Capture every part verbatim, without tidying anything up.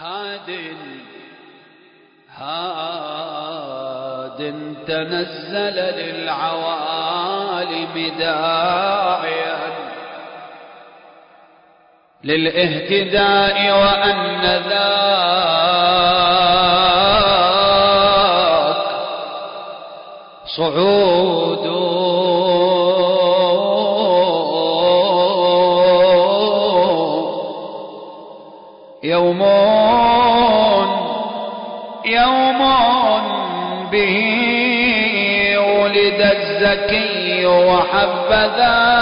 هاد هاد تنزل للعوالم داعيا للاهتداء وأن ذاك صعود يوم يوم به ولد الزكي وحبذا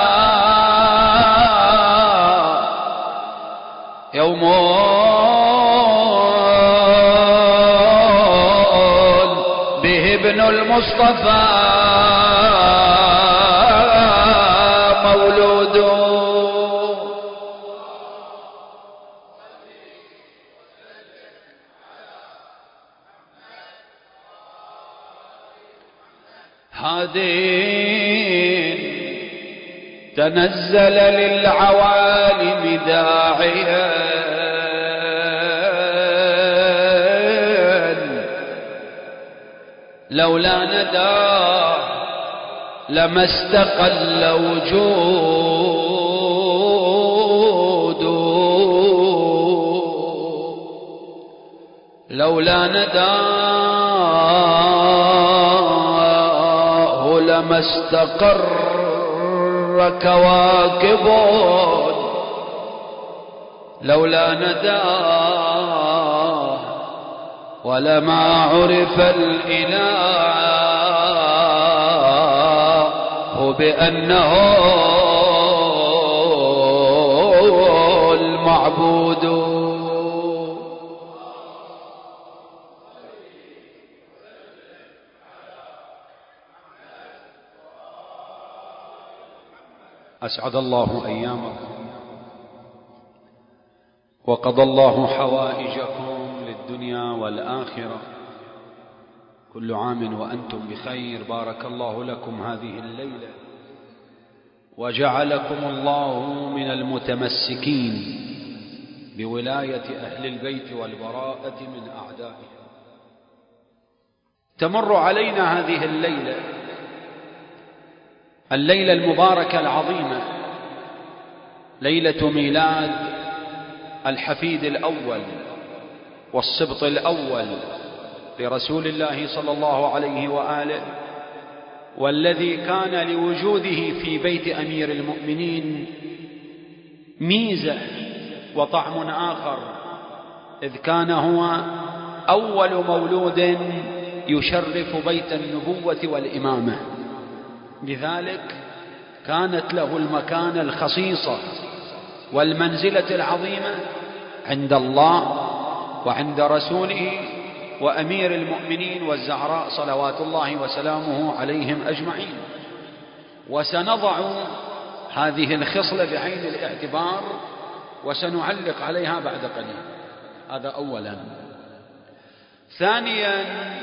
يوم به ابن المصطفى مولود. هادين تنزل للعوالم داعيا لولا نداه لما استقل وجوده لولا نداه لما استقر كواكب لولا نداه ولما عرف الإله بأنه المعبود. أسعد الله أيامكم وقضى الله حوائجكم للدنيا والآخرة. كل عام وأنتم بخير. بارك الله لكم هذه الليلة وجعلكم الله من المتمسكين بولاية أهل البيت والبراءة من أعدائهم. تمر علينا هذه الليلة الليلة المباركة العظيمة، ليلة ميلاد الحفيد الأول والسبط الأول لرسول الله صلى الله عليه وآله، والذي كان لوجوده في بيت أمير المؤمنين ميزة وطعم آخر، إذ كان هو أول مولود يشرف بيت النبوة والإمامة، لذلك كانت له المكانة الخصيصة والمنزلة العظيمة عند الله وعند رسوله وأمير المؤمنين والزهراء صلوات الله وسلامه عليهم أجمعين. وسنضع هذه الخصلة بعين الاعتبار وسنعلق عليها بعد قليل. هذا أولا. ثانيا،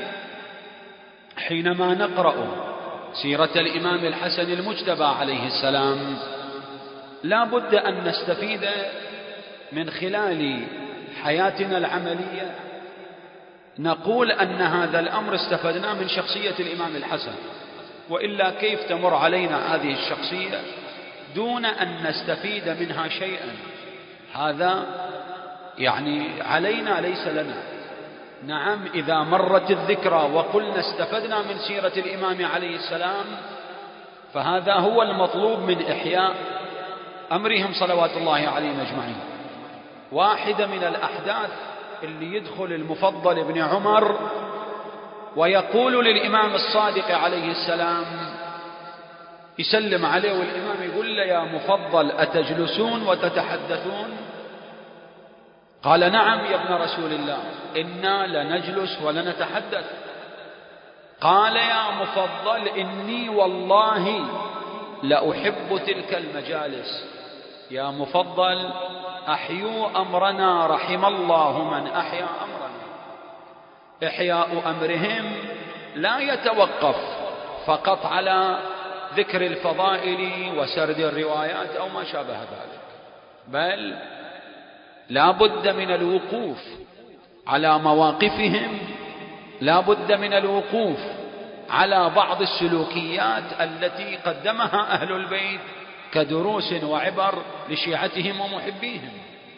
حينما نقرأ سيرة الإمام الحسن المجتبى عليه السلام لا بد أن نستفيد من خلال حياتنا العملية، نقول أن هذا الأمر استفدناه من شخصية الإمام الحسن، وإلا كيف تمر علينا هذه الشخصية دون أن نستفيد منها شيئا؟ هذا يعني علينا ليس لنا. نعم، إذا مرت الذكرى وقلنا استفدنا من سيرة الإمام عليه السلام فهذا هو المطلوب من إحياء أمرهم صلوات الله عليهم أجمعين. واحدة من الأحداث اللي يدخل المفضل ابن عمر ويقول للإمام الصادق عليه السلام، يسلم عليه والإمام يقول له: يا مفضل أتجلسون وتتحدثون؟ قال: نعم يا ابن رسول الله، إنا لنجلس ولنتحدث. قال: يا مفضل إني والله لأحب تلك المجالس. يا مفضل أحيوا أمرنا رحم الله من أحيا أمرنا. إحياء أمرهم لا يتوقف فقط على ذكر الفضائل وسرد الروايات أو ما شابه ذلك، بل لا بد من الوقوف على مواقفهم، لا بد من الوقوف على بعض السلوكيات التي قدمها أهل البيت كدروس وعبر لشيعتهم ومحبيهم.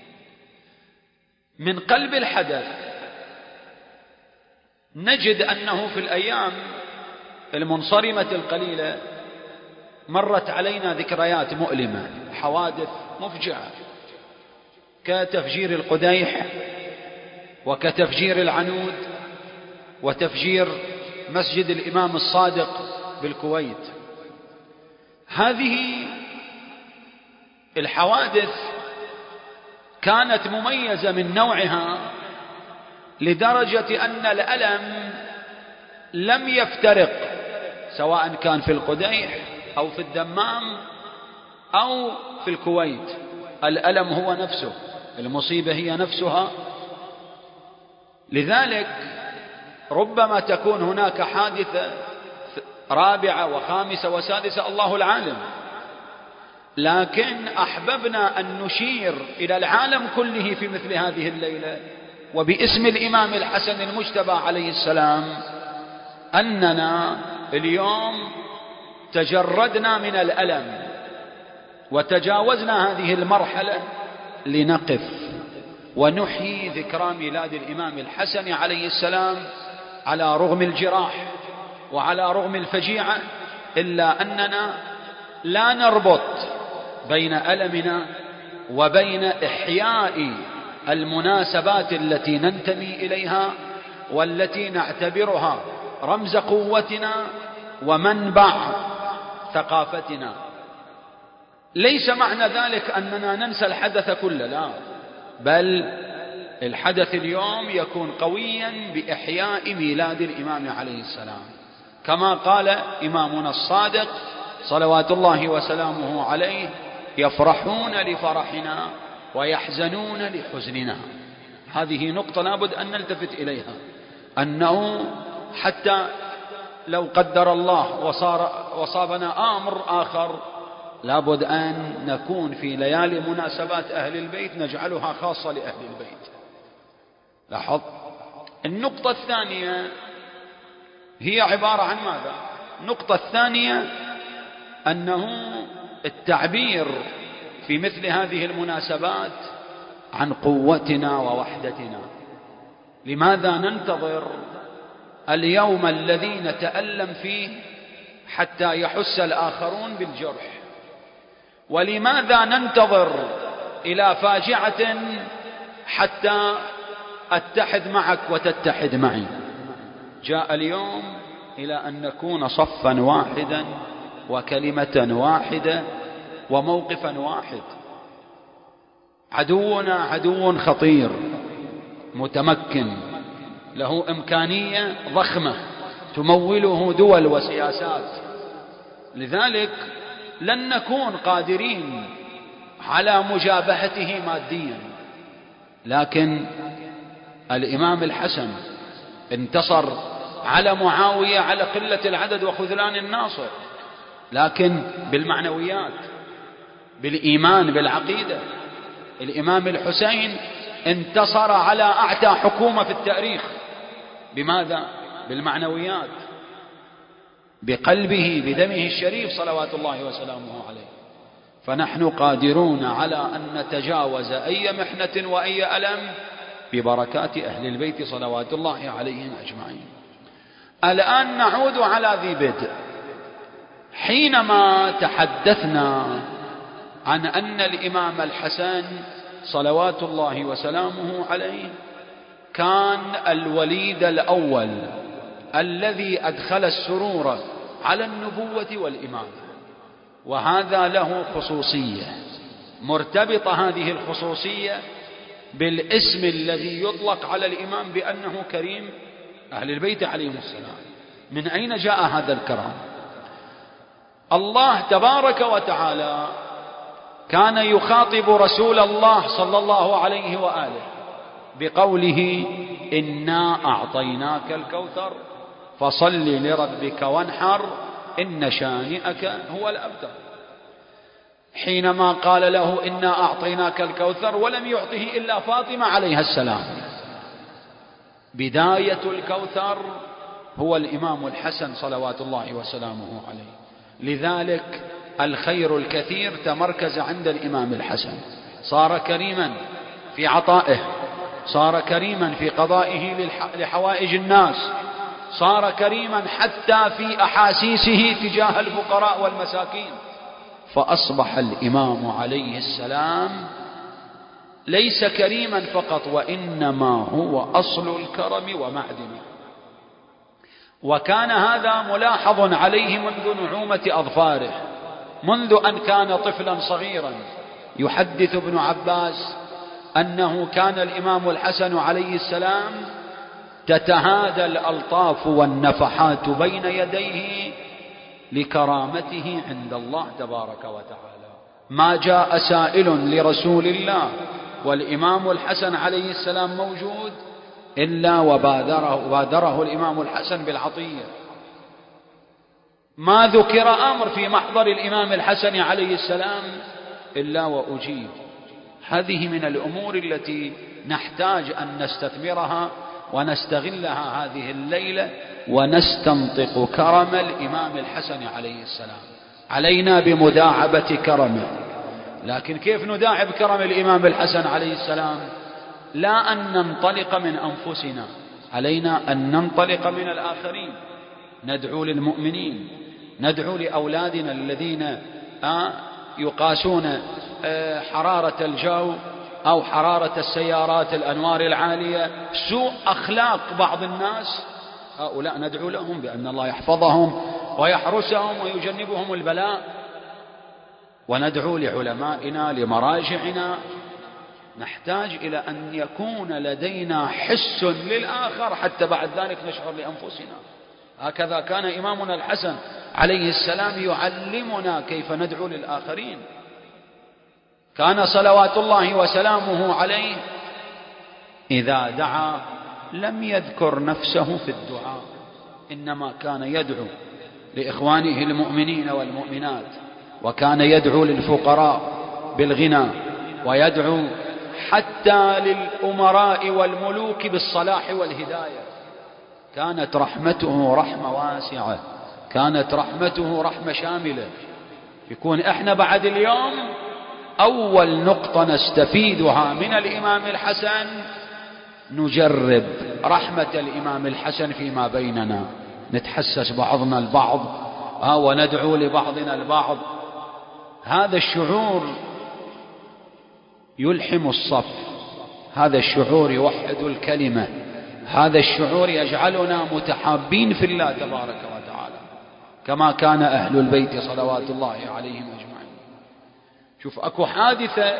من قلب الحدث نجد أنه في الأيام المنصرمة القليلة مرت علينا ذكريات مؤلمة، حوادث مفجعة كتفجير القديح وكتفجير العنود وتفجير مسجد الإمام الصادق بالكويت. هذه الحوادث كانت مميزة من نوعها لدرجة أن الألم لم يفترق، سواء كان في القديح أو في الدمام أو في الكويت، الألم هو نفسه، المصيبة هي نفسها. لذلك ربما تكون هناك حادثة رابعة وخامسة وسادسة، الله العالم، لكن أحببنا أن نشير إلى العالم كله في مثل هذه الليلة وباسم الإمام الحسن المجتبى عليه السلام أننا اليوم تجردنا من الألم وتجاوزنا هذه المرحلة لنقف ونحيي ذكرى ميلاد الإمام الحسن عليه السلام على رغم الجراح وعلى رغم الفجيعة، إلا أننا لا نربط بين ألمنا وبين إحياء المناسبات التي ننتمي إليها والتي نعتبرها رمز قوتنا ومنبع ثقافتنا. ليس معنى ذلك أننا ننسى الحدث كله، لا، بل الحدث اليوم يكون قويا بإحياء ميلاد الإمام عليه السلام، كما قال إمامنا الصادق صلوات الله وسلامه عليه: يفرحون لفرحنا ويحزنون لحزننا. هذه نقطة لابد أن نلتفت إليها، أنه حتى لو قدر الله وصار وصابنا أمر آخر لابد أن نكون في ليالي مناسبات أهل البيت نجعلها خاصة لأهل البيت. لاحظ. النقطة الثانية هي عبارة عن ماذا؟ النقطة الثانية أنه التعبير في مثل هذه المناسبات عن قوتنا ووحدتنا. لماذا ننتظر اليوم الذي نتألم فيه حتى يحس الآخرون بالجرح؟ ولماذا ننتظر إلى فاجعة حتى أتحد معك وتتحد معي؟ جاء اليوم إلى أن نكون صفا واحدا وكلمة واحدة وموقفا واحد. عدونا عدو خطير متمكن له إمكانية ضخمة تموله دول وسياسات، لذلك لن نكون قادرين على مجابهته ماديا. لكن الإمام الحسن انتصر على معاوية على قلة العدد وخذلان الناصر، لكن بالمعنويات، بالإيمان، بالعقيدة. الإمام الحسين انتصر على أعتى حكومة في التاريخ. بماذا؟ بالمعنويات، بقلبه، بدمه الشريف صلوات الله وسلامه عليه. فنحن قادرون على أن نتجاوز أي محنة وأي ألم ببركات أهل البيت صلوات الله عليهم أجمعين. الآن نعود على ذي بدء. حينما تحدثنا عن أن الإمام الحسن صلوات الله وسلامه عليه كان الوليد الأول الذي أدخل السرور على النبوة والإمامة، وهذا له خصوصية مرتبطة، هذه الخصوصية بالاسم الذي يطلق على الإمام بأنه كريم أهل البيت عليهم السلام. من أين جاء هذا الكرم؟ الله تبارك وتعالى كان يخاطب رسول الله صلى الله عليه وآله بقوله: إنا أعطيناك الكوثر فصل لربك وانحر إن شانئك هو الأبتر. حينما قال له إنا أعطيناك الكوثر ولم يعطه إلا فاطمة عليها السلام. بداية الكوثر هو الإمام الحسن صلوات الله وسلامه عليه. لذلك الخير الكثير تمركز عند الإمام الحسن، صار كريما في عطائه، صار كريما في قضائه لحوائج الناس، صار كريما حتى في أحاسيسه تجاه الفقراء والمساكين. فأصبح الإمام عليه السلام ليس كريما فقط، وإنما هو أصل الكرم ومعدنه. وكان هذا ملاحظ عليه منذ نعومة أظفاره، منذ أن كان طفلا صغيرا. يحدث ابن عباس أنه كان الإمام الحسن عليه السلام تتهادى الألطاف والنفحات بين يديه لكرامته عند الله تبارك وتعالى. ما جاء سائل لرسول الله والإمام الحسن عليه السلام موجود إلا وبادره بادره الإمام الحسن بالعطية. ما ذكر أمر في محضر الإمام الحسن عليه السلام إلا وأجيب. هذه من الأمور التي نحتاج أن نستثمرها ونستغلها هذه الليلة، ونستنطق كرم الإمام الحسن عليه السلام. علينا بمداعبة كرمه. لكن كيف نداعب كرم الإمام الحسن عليه السلام؟ لا أن ننطلق من أنفسنا، علينا أن ننطلق من الآخرين. ندعو للمؤمنين، ندعو لأولادنا الذين يقاسون حرارة الجو أو حرارة السيارات الأنوار العالية، سوء أخلاق بعض الناس، هؤلاء ندعو لهم بأن الله يحفظهم ويحرسهم ويجنبهم البلاء. وندعو لعلمائنا لمراجعنا. نحتاج إلى أن يكون لدينا حس للآخر حتى بعد ذلك نشعر لأنفسنا. هكذا كان إمامنا الحسن عليه السلام يعلمنا كيف ندعو للآخرين. كان صلوات الله وسلامه عليه إذا دعا لم يذكر نفسه في الدعاء، إنما كان يدعو لإخوانه المؤمنين والمؤمنات، وكان يدعو للفقراء بالغنى، ويدعو حتى للأمراء والملوك بالصلاح والهداية. كانت رحمته رحمة واسعة، كانت رحمته رحمة شاملة. يكون احنا بعد اليوم أول نقطة نستفيدها من الإمام الحسن نجرب رحمة الإمام الحسن فيما بيننا، نتحسس بعضنا البعض وندعو لبعضنا البعض. هذا الشعور يلحم الصف، هذا الشعور يوحد الكلمة، هذا الشعور يجعلنا متحابين في الله تبارك وتعالى كما كان أهل البيت صلوات الله عليهم أجمعين. شوف أكو حادثة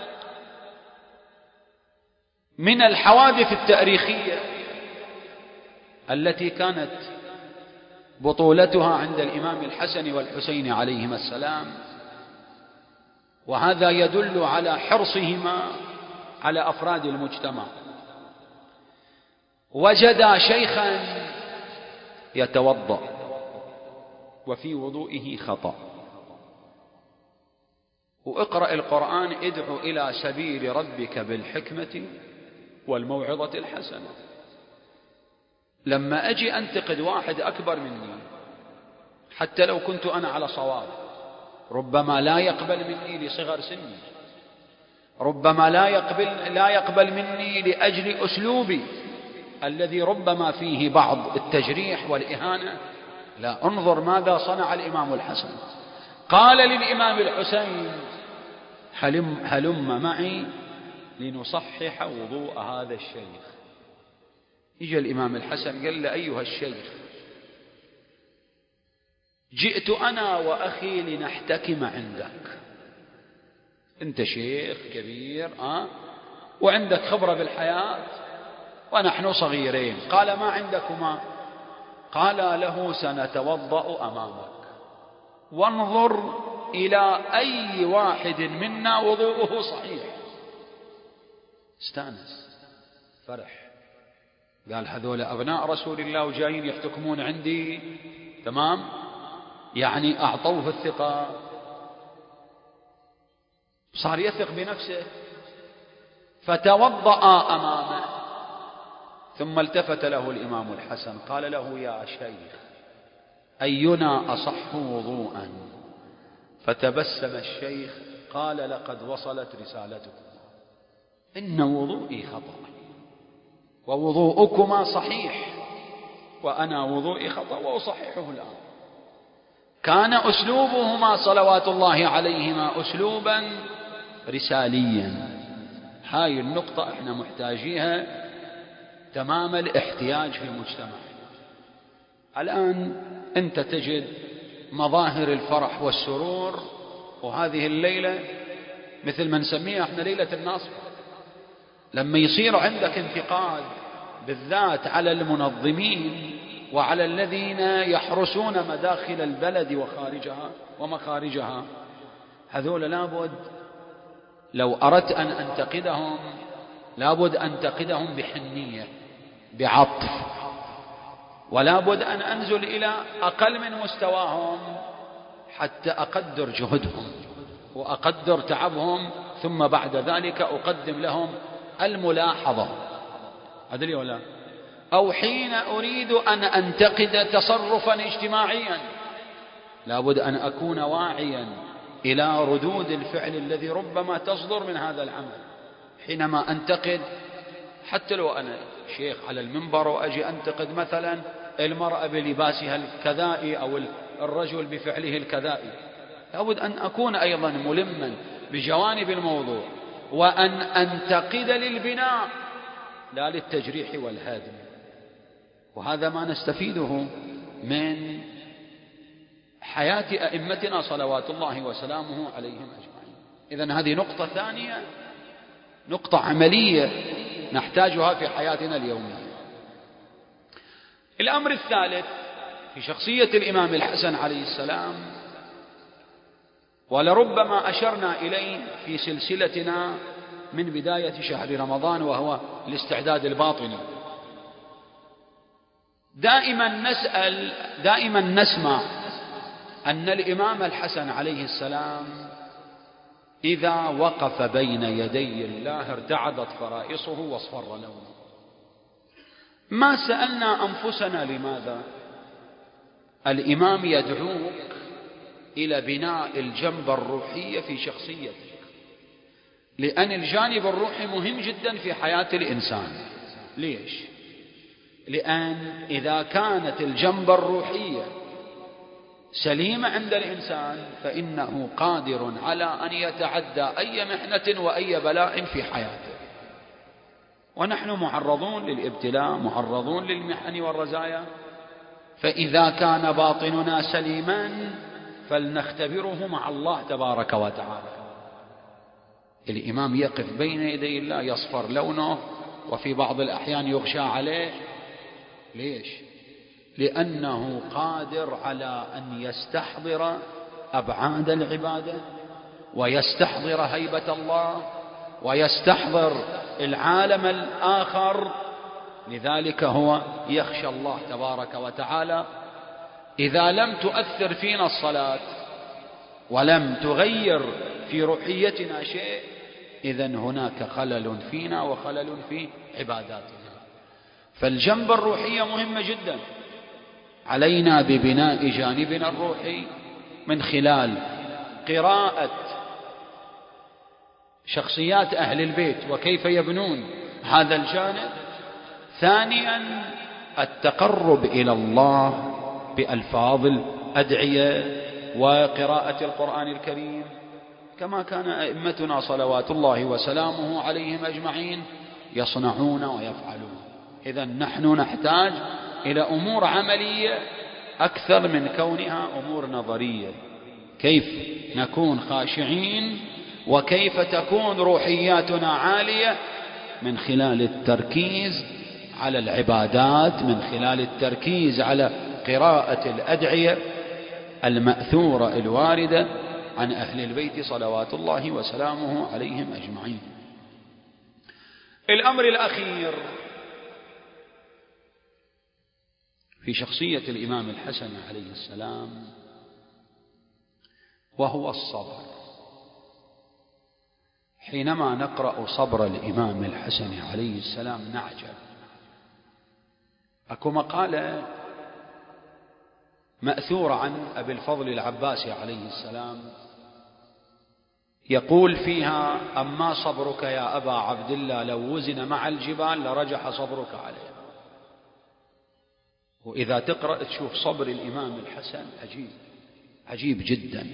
من الحوادث التاريخية التي كانت بطولتها عند الإمام الحسن والحسين عليهما السلام، وهذا يدل على حرصهما على أفراد المجتمع. وجدا شيخا يتوضأ وفي وضوئه خطأ، واقرأ القرآن ادعو إلى سبيل ربك بالحكمة والموعظة الحسنة. لما أجي أنتقد واحد أكبر مني حتى لو كنت أنا على صواب، ربما لا يقبل مني لصغر سني، ربما لا يقبل, لا يقبل مني لأجل أسلوبي الذي ربما فيه بعض التجريح والإهانة. لا، انظر ماذا صنع الإمام الحسن. قال للإمام الحسين هلم, هلم معي لنصحح وضوء هذا الشيخ. يجي الإمام الحسن قال له أيها الشيخ، جئت أنا وأخي لنحتكم عندك، أنت شيخ كبير أه؟ وعندك خبرة بالحياة ونحن صغيرين. قال ما عندكما؟ قال له سنتوضأ أمامك وانظر إلى أي واحد منا وضوءه صحيح. استانس، فرح، قال هذول أبناء رسول الله وجايين يحتكمون عندي، تمام، يعني أعطوه الثقة. صار يثق بنفسه، فتوضأ أمامه، ثم التفت له الإمام الحسن قال له: يا شيخ، أينا أصح وضوءا؟ فتبسم الشيخ قال: لقد وصلت رسالتكم، إن وضوئي خطأ ووضوءكما صحيح، وأنا وضوئي خطأ وأصححه الآن. كان أسلوبهما صلوات الله عليهما أسلوبا رساليا. هاي النقطة احنا محتاجيها تمام الاحتياج في المجتمع. الآن أنت تجد مظاهر الفرح والسرور، وهذه الليلة مثل ما نسميها احنا ليلة النصر. لما يصير عندك انتقاد بالذات على المنظمين وعلى الذين يحرسون مداخل البلد وخارجها ومخارجها، هذول لابد لو أردت أن أنتقدهم لابد أن أنتقدهم بحنية بعطف، ولابد أن أنزل إلى أقل من مستواهم حتى أقدر جهدهم وأقدر تعبهم، ثم بعد ذلك أقدم لهم الملاحظة. أدري ولا؟ أو حين أريد أن أنتقد تصرفا اجتماعيا لابد أن أكون واعيا إلى ردود الفعل الذي ربما تصدر من هذا العمل. حينما أنتقد، حتى لو أنا شيخ على المنبر وأجي أنتقد مثلا المرأة بلباسها الكذائي أو الرجل بفعله الكذائي، لابد أن أكون أيضا ملما بجوانب الموضوع، وأن أنتقد للبناء لا للتجريح والهدم. وهذا ما نستفيده من حياة أئمتنا صلوات الله وسلامه عليهم أجمعين. إذن هذه نقطة ثانية، نقطة عملية نحتاجها في حياتنا اليومية. الأمر الثالث في شخصية الإمام الحسن عليه السلام، ولربما أشرنا إليه في سلسلتنا من بداية شهر رمضان، وهو الاستعداد الباطني. دائما نسأل دائما نسمع أن الإمام الحسن عليه السلام إذا وقف بين يدي الله ارتعدت فرائصه واصفر لونه. ما سألنا أنفسنا لماذا؟ الإمام يدعوك إلى بناء الجنبة الروحية في شخصيتك، لأن الجانب الروحي مهم جدا في حياة الإنسان. ليش؟ لأن إذا كانت الجنبة الروحية سليمة عند الإنسان فإنه قادر على أن يتعدى أي محنة وأي بلاء في حياته. ونحن معرضون للابتلاء، معرضون للمحن والرزايا، فإذا كان باطننا سليما فلنختبره مع الله تبارك وتعالى. الإمام يقف بين يدي الله يصفر لونه، وفي بعض الأحيان يغشى عليه. ليش؟ لأنه قادر على أن يستحضر أبعاد العبادة، ويستحضر هيبة الله، ويستحضر العالم الآخر. لذلك هو يخشى الله تبارك وتعالى. إذا لم تؤثر فينا الصلاة ولم تغير في روحيتنا شيء، إذن هناك خلل فينا وخلل في عباداتنا. فالجنبة الروحية مهمة جدا. علينا ببناء جانبنا الروحي من خلال قراءة شخصيات أهل البيت وكيف يبنون هذا الجانب. ثانيا التقرب إلى الله بألفاظ الأدعية وقراءة القرآن الكريم، كما كان أئمتنا صلوات الله وسلامه عليهم أجمعين يصنعون ويفعلون. إذن نحن نحتاج إلى أمور عملية أكثر من كونها أمور نظرية. كيف نكون خاشعين وكيف تكون روحياتنا عالية؟ من خلال التركيز على العبادات، من خلال التركيز على قراءة الأدعية المأثورة الواردة عن أهل البيت صلوات الله وسلامه عليهم أجمعين. الأمر الأخير في شخصية الإمام الحسن عليه السلام وهو الصبر. حينما نقرأ صبر الإمام الحسن عليه السلام نعجب. أكو مقالة مأثورة عن أبي الفضل العباسي عليه السلام يقول فيها: أما صبرك يا أبا عبد الله لو وزن مع الجبال لرجح صبرك عليه. وإذا تقرأ تشوف صبر الإمام الحسن عجيب عجيب جدا،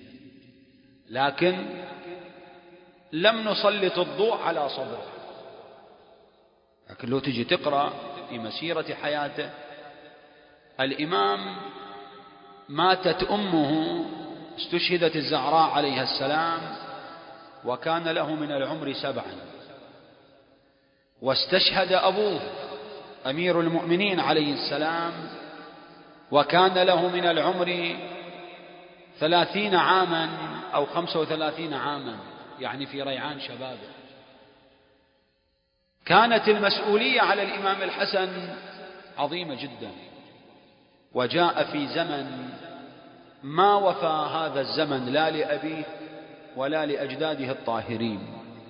لكن لم نسلط الضوء على صبره. لكن لو تجي تقرأ في مسيرة حياته، الإمام ماتت أمه، استشهدت الزهراء عليها السلام وكان له من العمر سبعا، واستشهد أبوه أمير المؤمنين عليه السلام وكان له من العمر ثلاثين عاما أو خمسة وثلاثين عاما، يعني في ريعان شبابه. كانت المسؤولية على الإمام الحسن عظيمة جدا، وجاء في زمن ما وفى هذا الزمن لا لأبيه ولا لأجداده الطاهرين.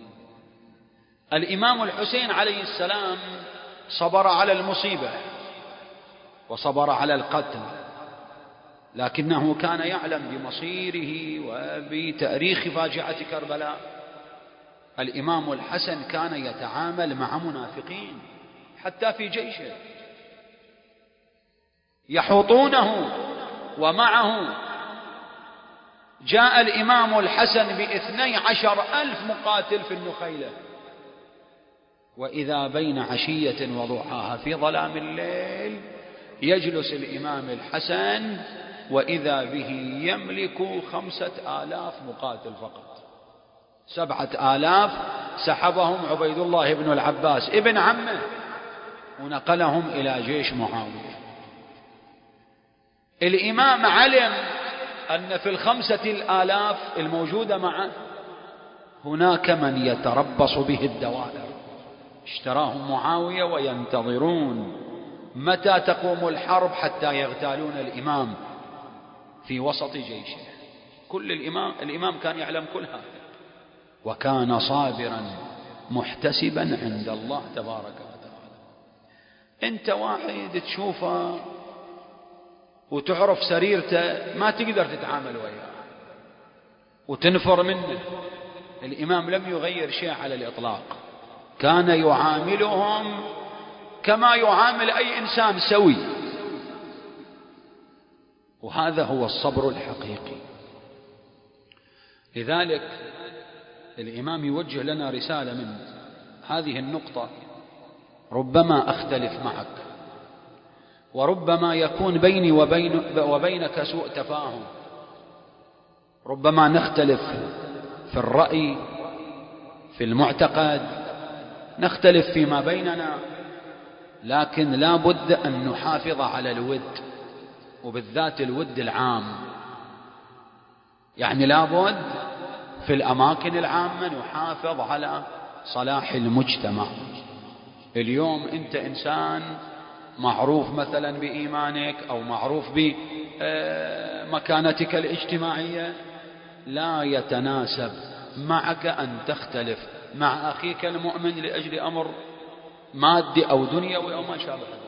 الإمام الحسين عليه السلام صبر على المصيبة وصبر على القتل، لكنه كان يعلم بمصيره وبتاريخ فاجعة كربلاء. الإمام الحسن كان يتعامل مع منافقين حتى في جيشه يحوطونه، ومعه جاء الإمام الحسن باثني عشر ألف مقاتل في النخيلة، وإذا بين عشية وضحاها في ظلام الليل يجلس الإمام الحسن وإذا به يملك خمسة آلاف مقاتل فقط. سبعة آلاف سحبهم عبيد الله بن العباس ابن عمه ونقلهم إلى جيش معاوية. الإمام علم أن في الخمسة الآلاف الموجودة معه هناك من يتربص به الدوائر، اشتراهم معاوية وينتظرون متى تقوم الحرب حتى يغتالون الإمام في وسط جيشه. كل الإمام الإمام كان يعلم كل هذا، وكان صابرا محتسبا عند الله تبارك وتعالى. انت واحد تشوفه وتعرف سريرته ما تقدر تتعامل وياه وتنفر منه. الإمام لم يغير شيء على الإطلاق، كان يعاملهم كما يعامل أي إنسان سوي، وهذا هو الصبر الحقيقي. لذلك الإمام يوجه لنا رسالة من هذه النقطة: ربما أختلف معك، وربما يكون بيني وبين وبينك سوء تفاهم، ربما نختلف في الرأي في المعتقد، نختلف فيما بيننا، لكن لا بد أن نحافظ على الود، وبالذات الود العام. يعني لا بد في الأماكن العامة نحافظ على صلاح المجتمع. اليوم أنت إنسان معروف مثلا بإيمانك أو معروف بمكانتك الاجتماعية، لا يتناسب معك أن تختلف مع أخيك المؤمن لأجل أمر مادي أو دنيوي أو ما شابه ذلك.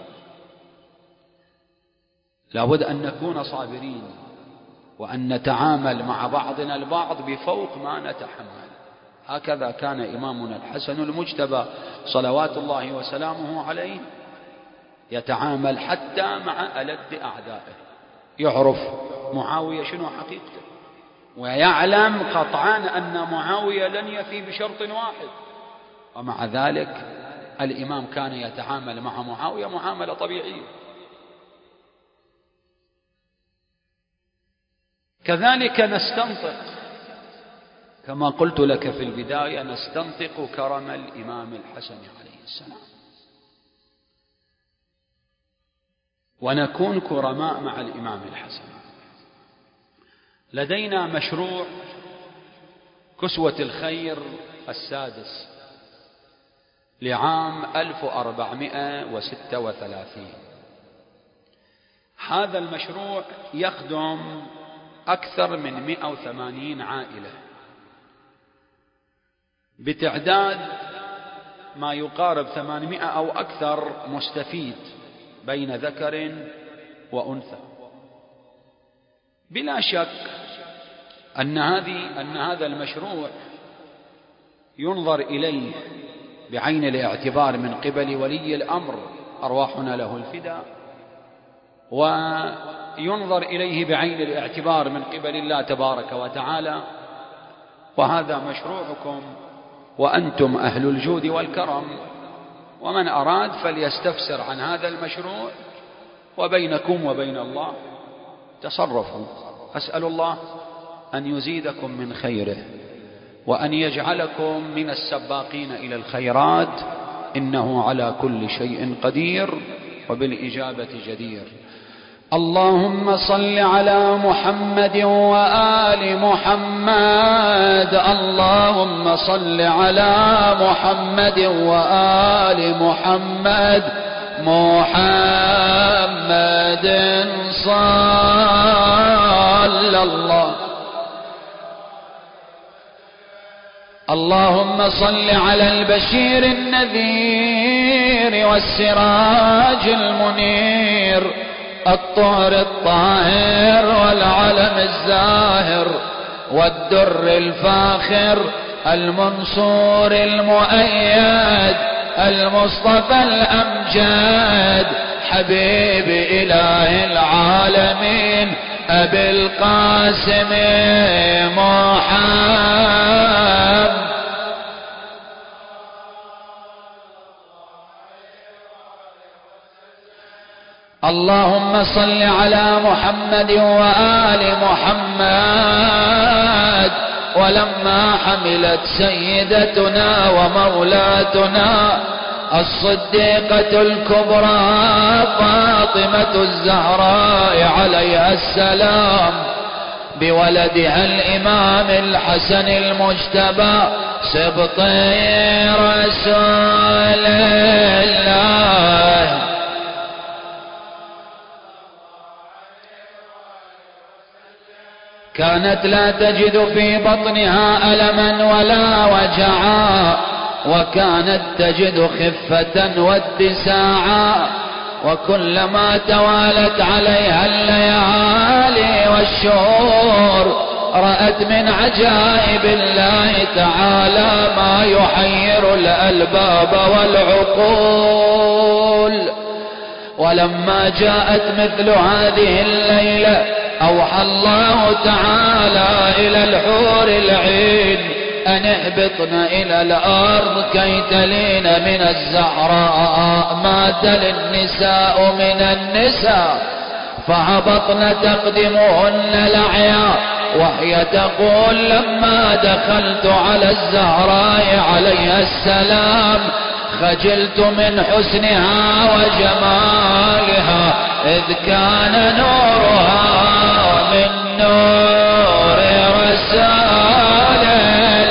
لابد أن نكون صابرين وأن نتعامل مع بعضنا البعض بفوق ما نتحمل. هكذا كان إمامنا الحسن المجتبى صلوات الله وسلامه عليه يتعامل حتى مع ألد أعدائه. يعرف معاوية شنو حقيقته، ويعلم قطعا أن معاوية لن يفي بشرط واحد، ومع ذلك الإمام كان يتعامل مع معاوية معاملة طبيعية. كذلك نستنطق كما قلت لك في البداية، نستنطق كرم الإمام الحسن عليه السلام، ونكون كرماء مع الإمام الحسن. لدينا مشروع كسوة الخير السادس لعام ألف وأربعمائة وستة وثلاثين. هذا المشروع يخدم أكثر من مئة وثمانين عائلة بتعداد ما يقارب ثمانمائة أو أكثر مستفيد بين ذكر وأنثى. بلا شك أن هذه أن هذا المشروع ينظر إليه بعين الاعتبار من قبل ولي الأمر، أرواحنا له الفداء، وينظر إليه بعين الاعتبار من قبل الله تبارك وتعالى، وهذا مشروعكم وأنتم أهل الجود والكرم، ومن أراد فليستفسر عن هذا المشروع، وبينكم وبين الله تصرفوا. أسأل الله أن يزيدكم من خيره وأن يجعلكم من السباقين إلى الخيرات، إنه على كل شيء قدير وبالإجابة جدير. اللهم صل على محمد وآل محمد. اللهم صل على محمد وآل محمد. محمد صلى الله. اللهم صل على البشير النذير والسراج المنير، الطهر الطاهر والعلم الزاهر والدر الفاخر، المنصور المؤيد، المصطفى الأمجد، حبيب إله العالمين أبي القاسم محمد. اللهم صل على محمد وآل محمد. ولما حملت سيدتنا ومولاتنا الصديقة الكبرى فاطمة الزهراء عليها السلام بولدها الإمام الحسن المجتبى سبط رسول الله، كانت لا تجد في بطنها ألما ولا وجعا، وكانت تجد خفة واتساعا، وكلما توالت عليها الليالي والشهور رأت من عجائب الله تعالى ما يحير الألباب والعقول. ولما جاءت مثل هذه الليلة أوحى الله تعالى إلى الحور العين أن اهبطن إلى الأرض كي تلين من الزهراء ما تلي النساء من النساء، فهبطن تقدمهن لعيا وهي تقول لما دخلت على الزهراء عليها السلام خجلت من حسنها وجمالها إذ كان نورها من نور رسول الله.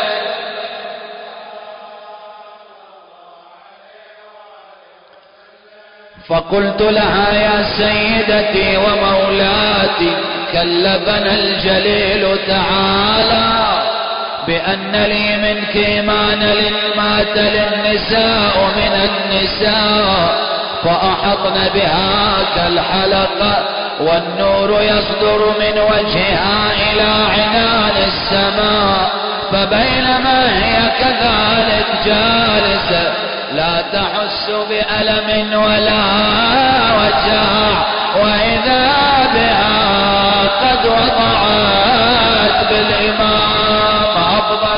فقلت لها يا سيدتي ومولاتي كلفنا الجليل تعالى بأن لي منك ما نل ما تلي النساء من النساء، فأحطن بها كالحلقة والنور يصدر من وجهها إلى عنان السماء، فبينما هي كذلك جالسة لا تحس بألم ولا وجع، وإذا بها قد وضعت بالإمام أفضل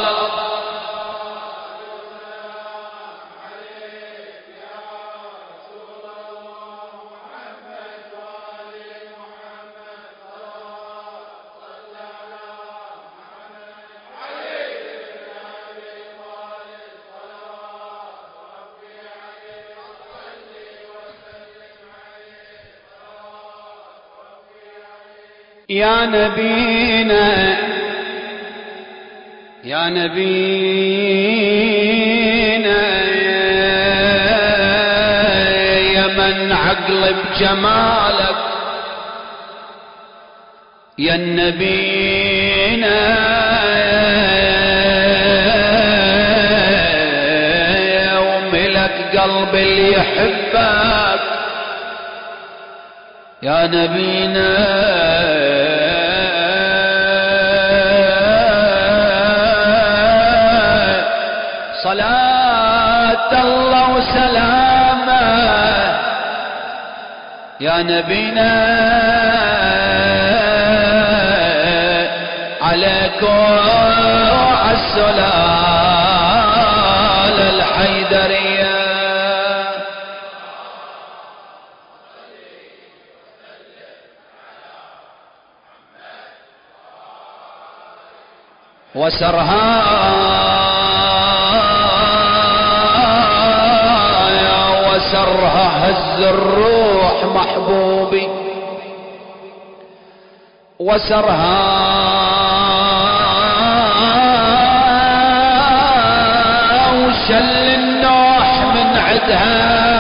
يا نبينا يا نبينا يا من عقل بجمالك يا نبينا القلب اللي يحبك يا نبينا صلاة الله وسلامه يا نبينا عليكم السلال الحيدرية. وسرها وسرها هز الروح محبوبي وسرها وشل النوح من عدها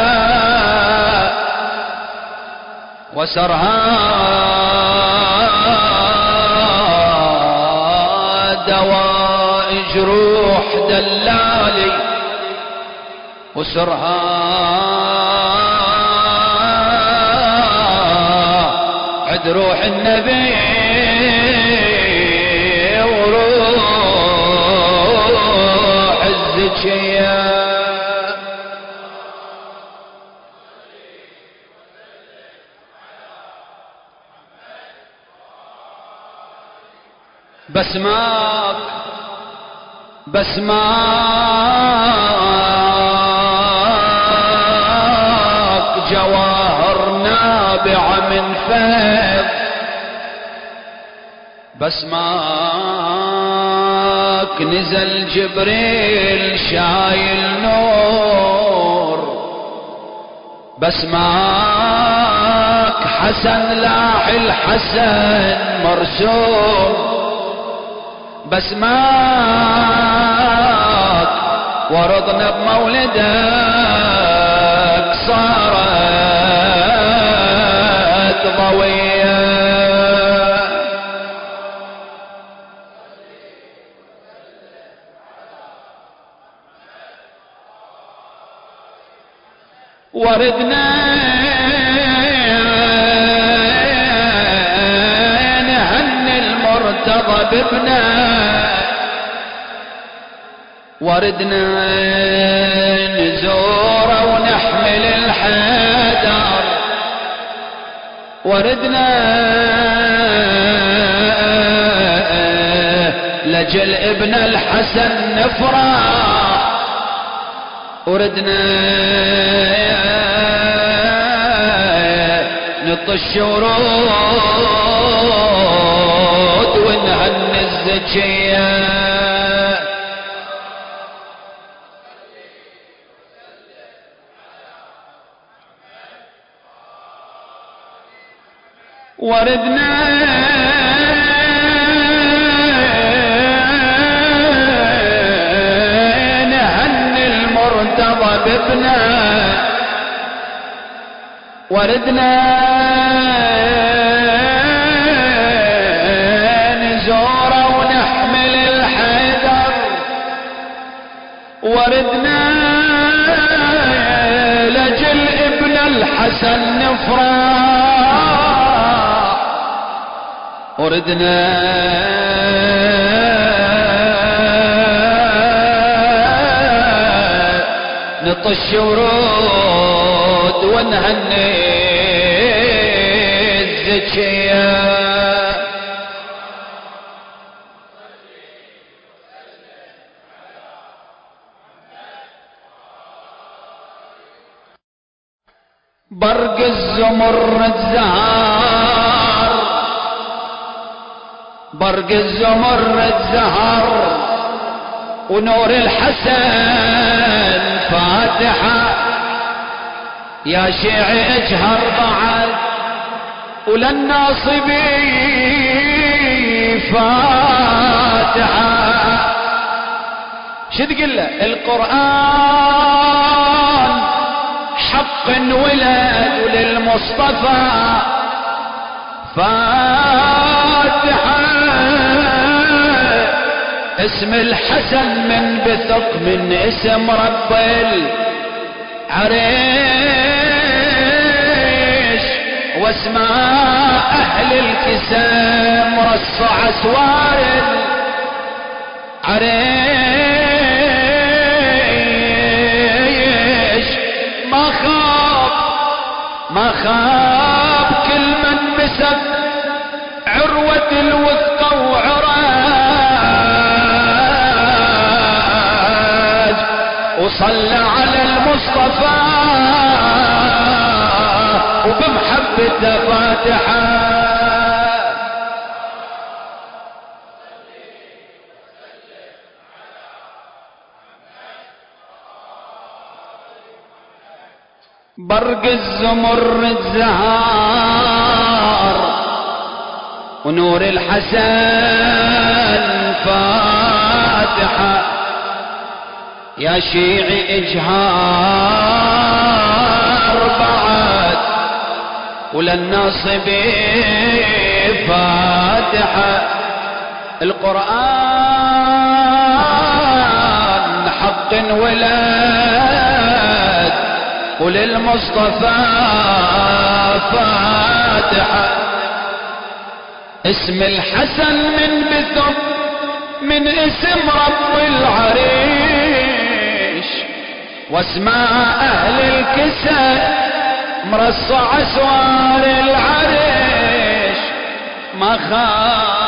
وسرها دواء جروح دلالي وسرها عد روح النبي وروح الزكية. بسماك بسماك جواهر نابعة من فيض بسماك نزل جبريل شايل نور بسماك حسن لاحي الحسن مرسوم بسماك ورضنا بمولدك صارت ضوية وردنا نهني المرتضى بابنه وردنا نزوره ونحمل الحيدر وردنا لجل ابن الحسن نفرح وردنا نطش ورود ونهني الزكية. وردنا نهني المرتضى بابنه وردنا نزوره ونحمل الحيدر وردنا لجل ابن الحسن نفرح وردنا نطش ورود ونهني الزكية. برق الزمرد زهر برق الزمرد زهر ونور الحسن فاتحة يا شيعي اجهر بعد وللناصبي فاتحة شو تقول له القرآن حق ولد وللمصطفى فاتحة اسم الحسن من بثق من اسم رب عريش واسماء أهل الكساء مرصع أسوار عريش ما خاب ما خاب كل من مسك عروة الوثقى وعراج وصلى على المصطفى وبمحبته فاتحة. برق الزمرد زهار ونور الحسن فاتحة يا شيعي اجهار بعد وللناصب فاتحة. القرآن حق ولد وللمصطفى فاتحة. اسم الحسن من بثم من اسم رب العريش واسماء اهل الكساء مرصع اسوار العريش ما خاف